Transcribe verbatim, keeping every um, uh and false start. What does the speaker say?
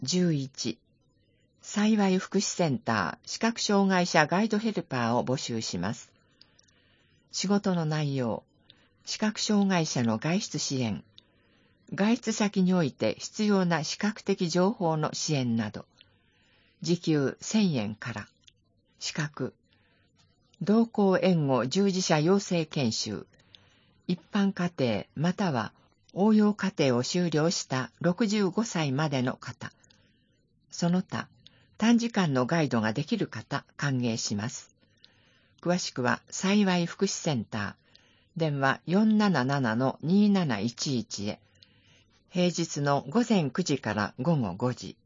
じゅういち、幸い福祉センター視覚障害者ガイドヘルパーを募集します。仕事の内容、視覚障害者の外出支援、外出先において必要な視覚的情報の支援など、時給せんえんから、資格、同行援護従事者養成研修、一般家庭または応用課程を修了したろくじゅうごさいまでの方、その他、短時間のガイドができる方、歓迎します。詳しくは、幸い福祉センター、電話 よんななななのにーなないちいち へ、平日の午前くじから午後ごじ、